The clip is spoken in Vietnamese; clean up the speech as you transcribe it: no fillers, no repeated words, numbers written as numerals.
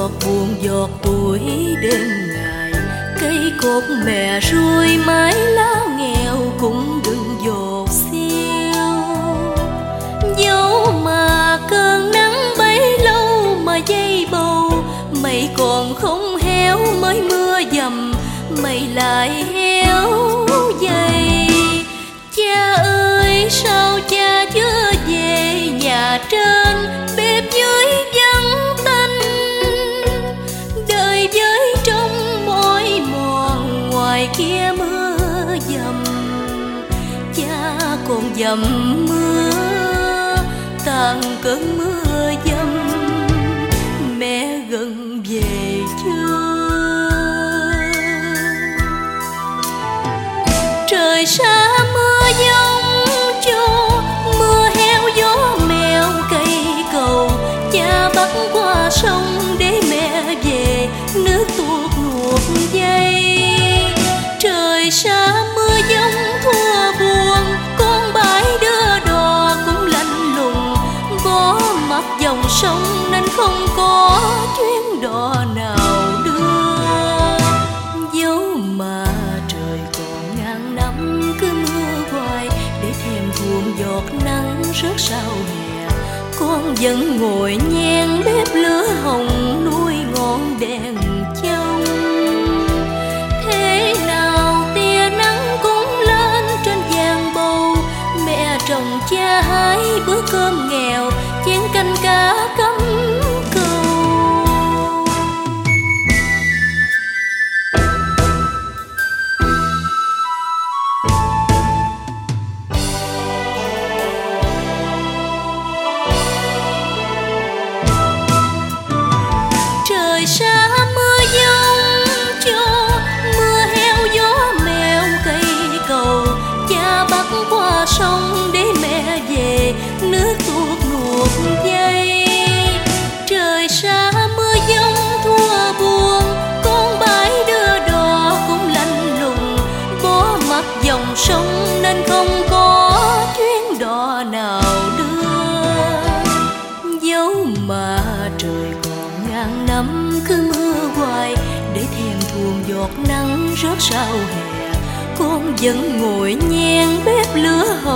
giọt buồn giọt tuổi đêm ngày, cây cột mẹ ruồi mái lá nghèo cũng đừng dột xiêu. Dẫu mà cơn nắng bấy lâu mà dây bầu, mây còn không héo mới mưa dầm mây lại héo dày. Cha ơi sao cha chưa về nhà trên, bếp dưới vắng tanh, đời với trong mỏi mòn ngoài kia mưa dầm. Cha còn dầm mưa tàn cơn mưa dầm, mẹ gần về chưa? Trời xa mưa giông cho, mưa heo gió mèo cây cầu. Cha bắt qua sông để mẹ về, nước tuột nuột dây. Trời xa mưa giông thua buồn, con bãi đưa đò cũng lạnh lùng. Bỏ mặt dòng sông nên không có chuyến đò nào đưa. Dẫu mà trời còn ngàn năm cứ mưa hoài, để thèm thuồng giọt nắng rớt sau hè, con vẫn ngồi nhen bếp lửa hồng nuôi ngọn đèn trong. Thế nào tia nắng cũng lên trên giàn bầu, mẹ trồng cha hái bữa cơm nghèo, chén canh cá cắm câu. Trời xa mưa giông cho, mưa heo gió mèo cây cầu. Cha bắt qua sông để mẹ về, nước tuột nuột dây. Trời xa mưa giông thua buồn, con bãi đưa đò cũng lạnh lùng. Bỏ mặt dòng sông nên không có chuyến đò nào đưa. Dẫu mà trời còn ngàn năm cứ mưa hoài, để thèm thuồng giọt nắng rớt sau hè, con vẫn ngồi nhen bếp lửa